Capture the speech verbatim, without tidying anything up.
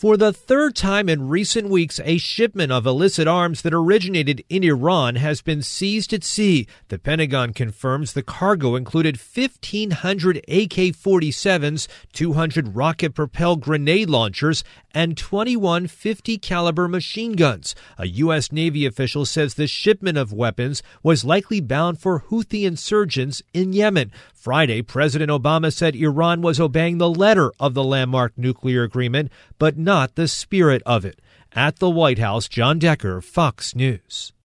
For the third time in recent weeks, a shipment of illicit arms that originated in Iran has been seized at sea. The Pentagon confirms the cargo included fifteen hundred A K forty-sevens, two hundred rocket-propelled grenade launchers, and twenty-one fifty caliber machine guns. A U S Navy official says the shipment of weapons was likely bound for Houthi insurgents in Yemen. Friday, President Obama said Iran was obeying the letter of the landmark nuclear agreement, but not the spirit of it. At the White House, John Decker, Fox News.